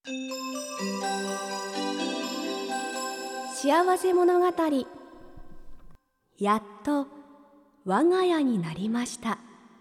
幸せ物語。やっと我が家になりました。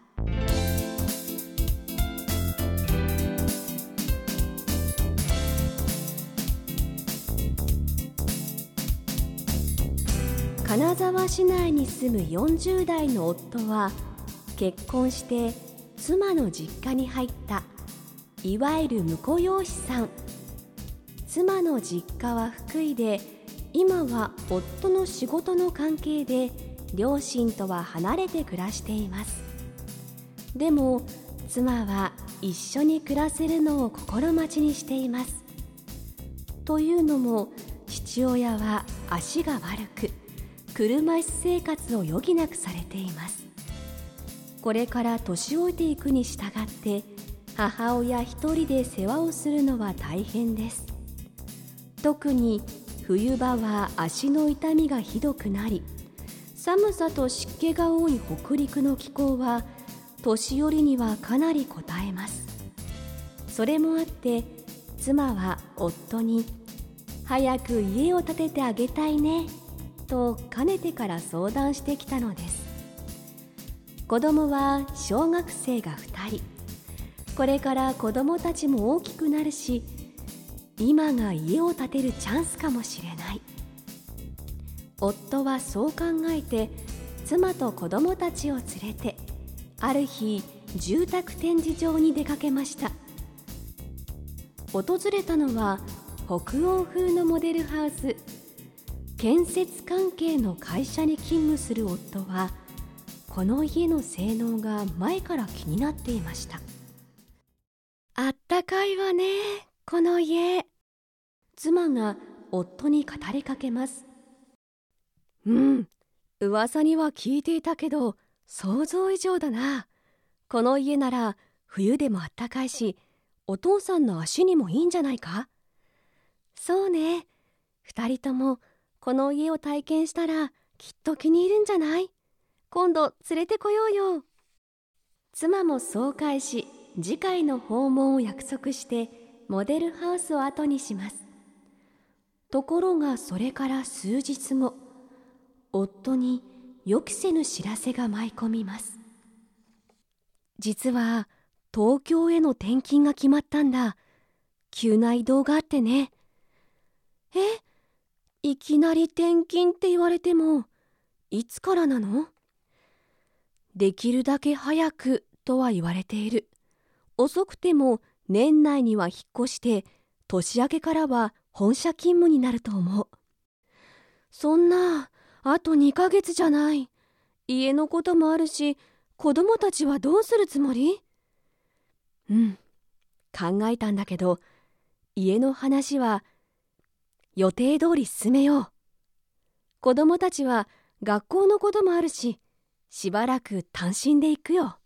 金沢市内に住む40代の夫は結婚して妻の実家に入ったいわゆる婿養子さん。妻の実家は福井で、今は夫の仕事の関係で両親とは離れて暮らしています。でも妻は一緒に暮らせるのを心待ちにしています。というのも父親は足が悪く車椅子生活を余儀なくされています。これから年老いていくに従って母親一人で世話をするのは大変です。特に冬場は足の痛みがひどくなり、寒さと湿気が多い北陸の気候は年寄りにはかなりこたえます。それもあって妻は夫に早く家を建ててあげたいねとかねてから相談してきたのです。子供は小学生が2人。これから子供たちも大きくなるし、今が家を建てるチャンスかもしれない。夫はそう考えて妻と子供たちを連れてある日住宅展示場に出かけました。訪れたのは北欧風のモデルハウス。建設関係の会社に勤務する夫はこの家の性能が前から気になっていました。あったかいわね、この家。妻が夫に語りかけます。噂には聞いていたけど想像以上だな。この家なら冬でもあったかいし、お父さんの足にもいいんじゃないか。そうね、2人ともこの家を体験したらきっと気に入るんじゃない。今度連れてこようよ。妻もそう返し、次回の訪問を約束してモデルハウスを後にします。ところがそれから数日後、夫に予期せぬ知らせが舞い込みます。実は東京への転勤が決まったんだ。急な移動があってね。いきなり転勤って言われても、いつからなの？できるだけ早くとは言われている。遅くても年内には引っ越して、年明けからは本社勤務になると思う。そんな、あと2ヶ月じゃない。家のこともあるし、子供たちはどうするつもり？考えたんだけど、家の話は予定通り進めよう。子供たちは学校のこともあるし、しばらく単身で行くよ。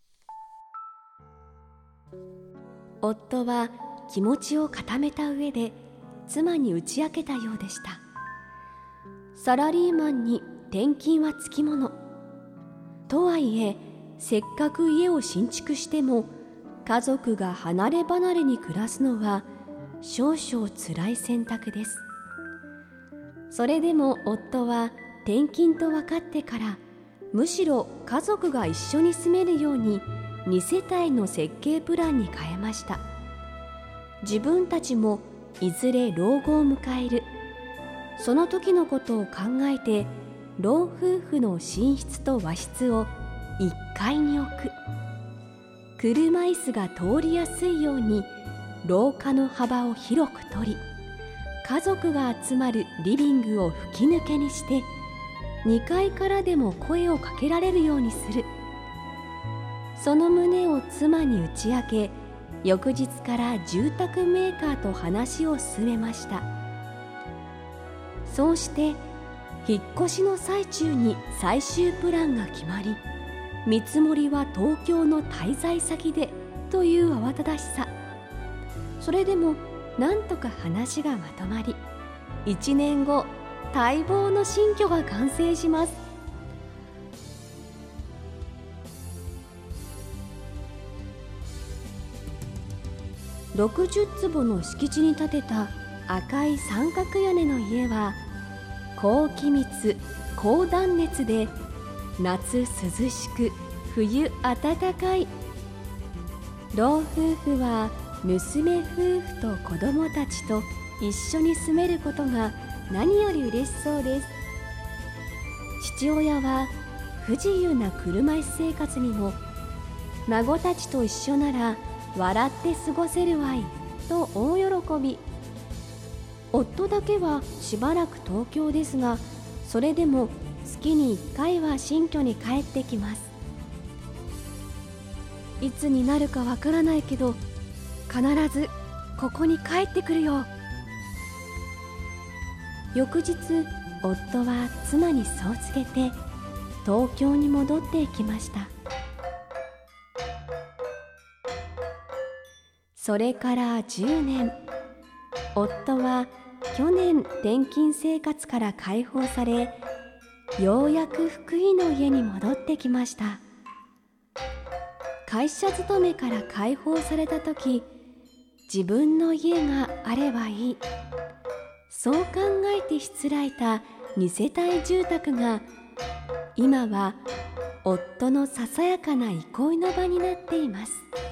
夫は気持ちを固めた上で妻に打ち明けたようでした。サラリーマンに転勤はつきもの。とはいえ、せっかく家を新築しても家族が離れ離れに暮らすのは少々つらい選択です。それでも夫は転勤と分かってからむしろ家族が一緒に住めるように2世帯の設計プランに変えました。自分たちもいずれ老後を迎える。その時のことを考えて老夫婦の寝室と和室を1階に置く。車椅子が通りやすいように廊下の幅を広く取り、家族が集まるリビングを吹き抜けにして2階からでも声をかけられるようにする。その旨を妻に打ち明け、翌日から住宅メーカーと話を進めました。そうして引っ越しの最中に最終プランが決まり、見積もりは東京の滞在先でという慌ただしさ。それでもなんとか話がまとまり、1年後待望の新居が完成します。 60坪の敷地に建てた赤い三角屋根の家は高気密高断熱で夏涼しく冬暖かい。老夫婦は娘夫婦と子供たちと一緒に住めることが何より嬉しそうです。父親は不自由な車椅子生活にも孫たちと一緒なら笑って過ごせるわいと大喜び。夫だけはしばらく東京ですが、それでも月に1回は新居に帰ってきます。いつになるかわからないけど必ずここに帰ってくるよ。翌日、夫は妻にそう告げて東京に戻っていきました。それから10年、夫は去年転勤生活から解放され、ようやく福井の家に戻ってきました。会社勤めから解放された時、自分の家があればいい、そう考えてしつらえた2世帯住宅が今は夫のささやかな憩いの場になっています。